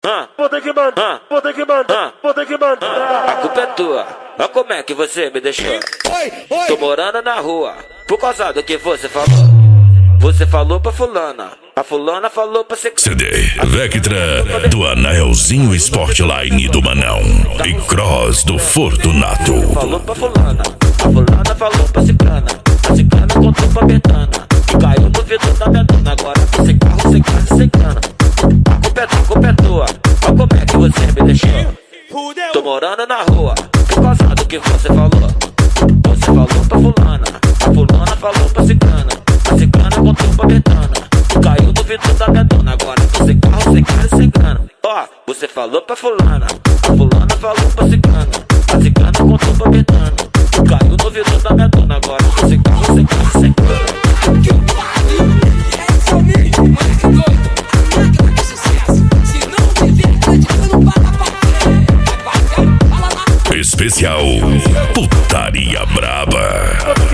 vou ter que mandar, vou ter que mandar, vou ter que mandar. A culpa é tua, olha como é que você me deixou. Tô morando na rua, por causa do que você falou. Você falou pra fulana, a fulana falou pra você. CD Vectra do Anaelzinho Sportline do Manão e Cross do Fortunato. Falou pra fulana, a fulana falou pra ciclana, a ciclana contou pra Betana, que caiu no vidro da minha dona. Agora tô sem carro, sem casa, sem grana. A culpa é tua, olha como é que você me deixou. Tô morando na rua, por causa do que você falou. Você falou pra fulana, a fulana falou pra ciclana, a ciclana contou pra Betana, que caiu no vidro da minha dona. Agora tô sem carro, sem casa, sem grana. Ó, você falou pra fulana, a fulana falou pra ciclana, a ciclana contou pra Betana, que caiu no vidro da minha dona. Agora tô sem carro, sem casa, sem grana. Especial Putaria Braba.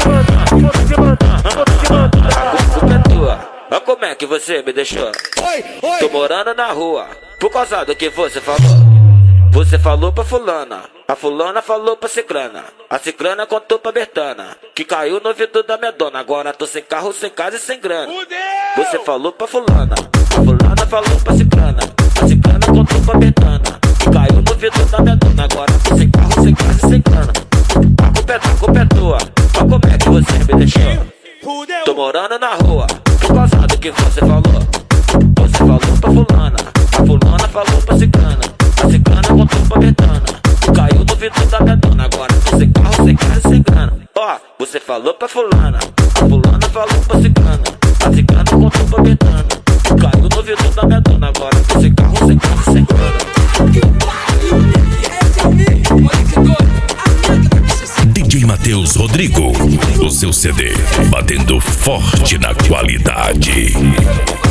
A culpa é tua, olha como é que você me deixou. Tô morando na rua, por causa do que você falou. Você falou pra fulana, a fulana falou pra ciclana, a ciclana contou pra Betana, que caiu no vidro da minha dona. Agora tô sem carro, sem casa e sem grana. Você falou pra fulana, a fulana falou pra ciclana, a ciclana contou pra Betana, que caiu no vidro da minha dona. Agora tô sem carro, sem casa e sem grana. A culpa é tua, olha como é que você me deixou. Tô morando na rua, por causa do que você falou. Você falou pra fulana, a fulana falou pra ciclana, a ciclana contou pra Betana, que caiu no vidro da minha dona. Agora tô sem carro, sem casa e sem grana. Ó, você falou pra fulana, a fulana falou pra ciclana, a ciclana contou pra Betana, que caiu no vidro da minha dona. Agora tô sem carro, sem casa e sem grana. DJ Matheus Rodrigo, o seu CD batendo forte na qualidade.